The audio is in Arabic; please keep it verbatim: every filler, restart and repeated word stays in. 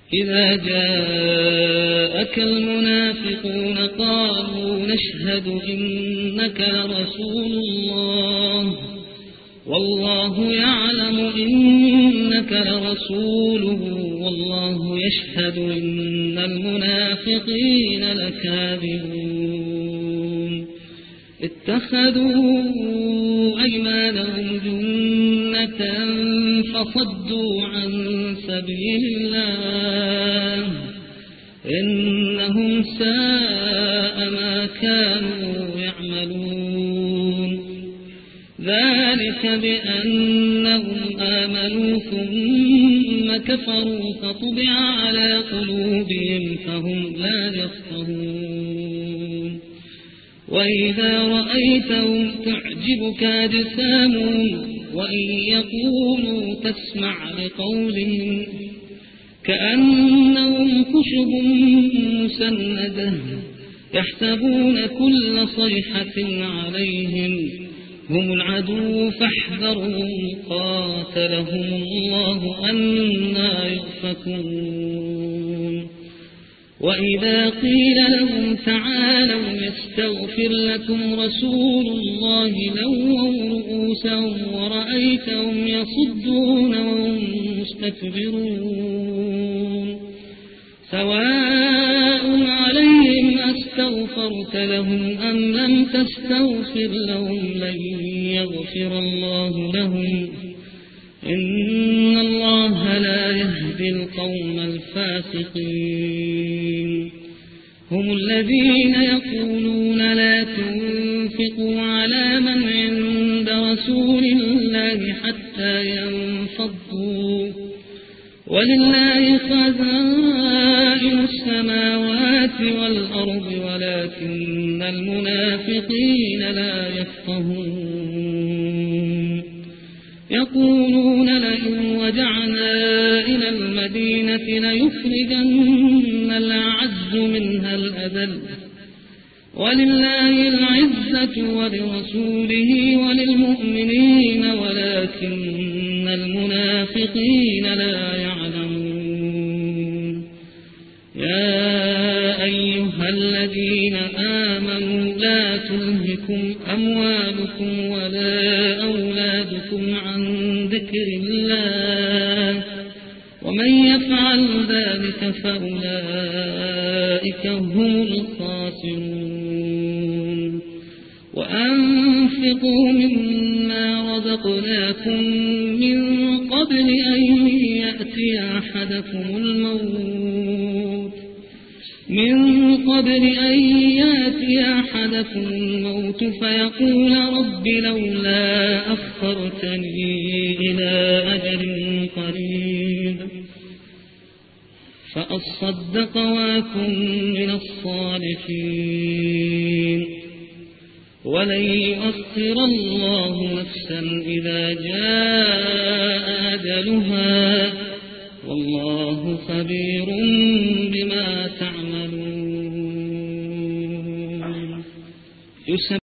إذا جاءك المنافقون قالوا نشهد إنك لرسول الله والله يعلم إنك لرسوله والله يشهد إن المنافقين لكاذبون اتخذوا أيمانهم جنة فصدوا عن سبيل الله إنهم ساء ما كانوا يعملون ذلك بأنهم آمنوا ثم كفروا فطبع على قلوبهم فهم لا يفقهون وإذا رأيتهم تعجبك أجسامهم وإن يقولوا تسمع لقولهم كأنهم خشب مسندة يحسبون كل صيحة عليهم هم العدو فاحذرهم قاتلهم الله أنى يؤفكون وإذا قيل لهم تعالوا يستغفر لكم رسول الله لووا رؤوسهم ورأيتهم يصدون وهم مستكبرون سواء عليهم أستغفرت لهم أم لم تستغفر لهم لن يغفر الله لهم إن الله لا يهدي القوم الفاسقين هم الذين يقولون لا تنفقوا على من عند رسول الله حتى ينفضوا ولله خزائن السماوات والأرض ولكن المنافقين لا يفقهون يقولون لئن رجعنا إلى المدينة ليخرجن الأعز منها الأذل ولله العزة ولرسوله وللمؤمنين ولكن المنافقين لا يعلمون يا أيها الذين آمنوا لا تلهكم أموالكم ولا أولادكم عن ذكر الله ومن يفعل ذلك فأولئك هم الخاسرون وأنفقوا مما رزقناكم من قبل أن يأتي أحدكم الموت من قبل أن يأتي أحدكم الموت فيقول رب لولا أخرتني إلى أجل قريب فأصدق وأكن من الصالحين ولن يؤخر الله نفسا إذا جاء أجلها والله خبير بما تعملون